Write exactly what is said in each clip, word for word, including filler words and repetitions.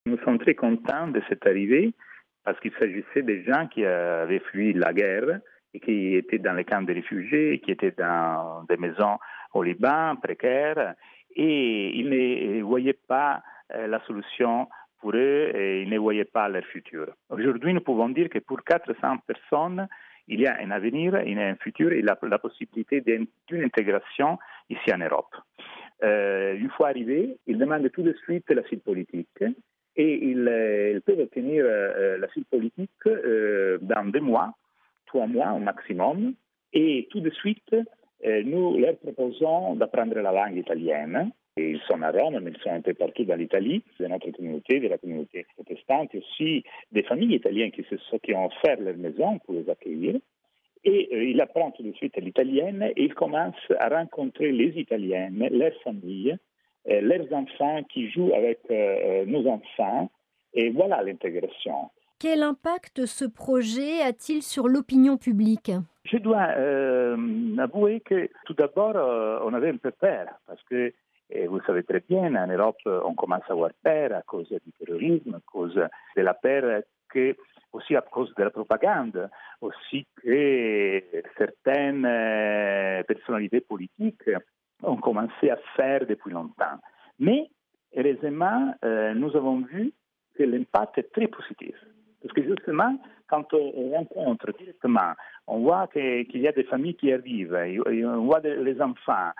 Nous sommes très contents de cette arrivée parce qu'il s'agissait des gens qui avaient fui la guerre et qui étaient dans les camps de réfugiés, qui étaient dans des maisons au Liban, précaires, et ils ne voyaient pas la solution pour eux et ils ne voyaient pas leur futur. Aujourd'hui, nous pouvons dire que pour quatre cents personnes, il y a un avenir, il y a un futur et la, la possibilité d'une intégration ici en Europe. Euh, une fois arrivés, ils demandent tout de suite l'asile politique et ils, euh, ils peuvent obtenir euh, l'asile politique euh, dans deux mois, trois mois au maximum. Et tout de suite, euh, nous leur proposons d'apprendre la langue italienne. Et ils sont à Rome, mais ils sont un peu partout dans l'Italie, de notre communauté, de la communauté protestante, et aussi des familles italiennes qui, se sont, qui ont offert leur maison pour les accueillir. Et euh, il apprend tout de suite l'italienne et il commence à rencontrer les Italiennes, leurs familles, euh, leurs enfants qui jouent avec euh, nos enfants. Et voilà l'intégration. Quel impact ce projet a-t-il sur l'opinion publique ? Je dois euh, avouer que tout d'abord, euh, on avait un peu peur parce que, et vous savez très bien, en Europe, on commence à avoir peur à cause du terrorisme, à cause de la peur que, aussi à cause de la propagande, aussi que certaines personnalités politiques ont commencé à faire depuis longtemps. Mais, heureusement, euh, nous avons vu que l'impact est très positif. Parce que justement, quand on rencontre directement, on voit que, qu'il y a des familles qui arrivent, on voit les enfants,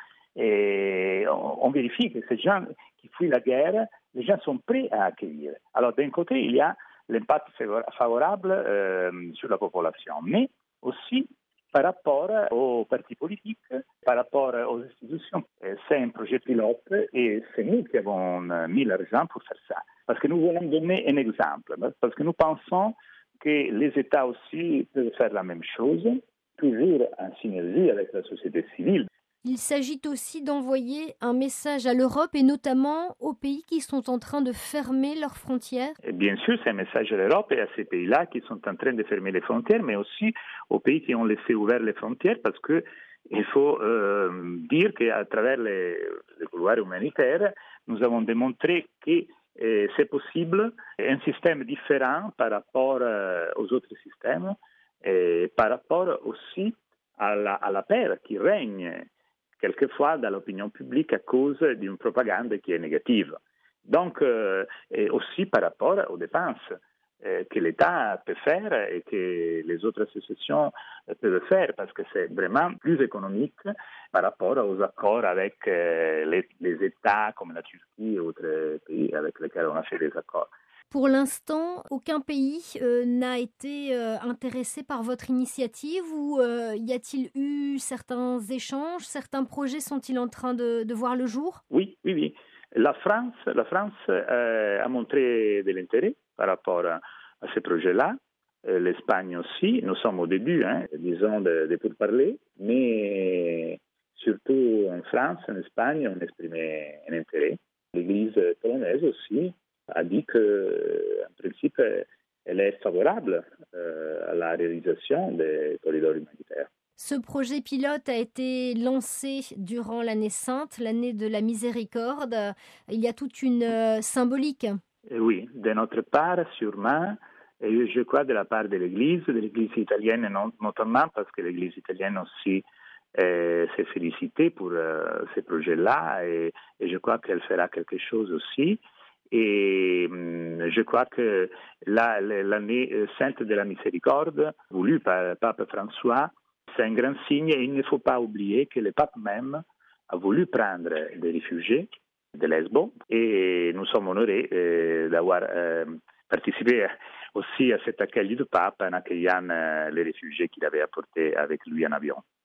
et on, on vérifie que ces gens qui fuient la guerre, les gens sont prêts à accueillir. Alors d'un côté, il y a l'impact favorable euh, sur la population, mais aussi par rapport aux partis politiques, par rapport aux institutions. C'est un projet pilote et c'est nous qui avons mis l'argent pour faire ça. Parce que nous voulons donner un exemple, parce que nous pensons que les États aussi peuvent faire la même chose, toujours en synergie avec la société civile. Il s'agit aussi d'envoyer un message à l'Europe et notamment aux pays qui sont en train de fermer leurs frontières. Et bien sûr, c'est un message à l'Europe et à ces pays-là qui sont en train de fermer les frontières, mais aussi aux pays qui ont laissé ouvertes les frontières parce que il faut euh, dire qu'à travers les, les couloirs humanitaires, nous avons démontré que euh, c'est possible un système différent par rapport euh, aux autres systèmes et par rapport aussi à la, à la paix qui règne quelquefois dans l'opinion publique à cause d'une propagande qui est négative. Donc, euh, et aussi par rapport aux dépenses euh, que l'État peut faire et que les autres associations peuvent faire, parce que c'est vraiment plus économique par rapport aux accords avec euh, les, les États comme la Turquie et autres pays avec lesquels on a fait des accords. Pour l'instant, aucun pays euh, n'a été euh, intéressé par votre initiative ou euh, y a-t-il eu certains échanges, certains projets sont-ils en train de, de voir le jour ? Oui, oui, oui. La France, la France euh, a montré de l'intérêt par rapport à, à ce projet-là. Euh, L'Espagne aussi. Nous sommes au début, hein, disons, de, de pourparlers, mais surtout en France, en Espagne, on exprimait un intérêt. L'Église polonaise aussi a dit qu'en principe, elle est favorable euh, à la réalisation des corridors humanitaires. Ce projet pilote a été lancé durant l'année sainte, l'année de la miséricorde. Il y a toute une euh, symbolique. Et oui, de notre part, sûrement, et je crois de la part de l'Église, de l'Église italienne notamment, parce que l'Église italienne aussi euh, s'est félicitée pour euh, ce projet-là, et, et je crois qu'elle fera quelque chose aussi. Et hum, je crois que la, l'année sainte de la miséricorde, voulue par le pape François, c'est un grand signe et il ne faut pas oublier que le pape même a voulu prendre des réfugiés de Lesbos et nous sommes honorés euh, d'avoir euh, participé aussi à cet accueil du pape en accueillant euh, les réfugiés qu'il avait apportés avec lui en avion.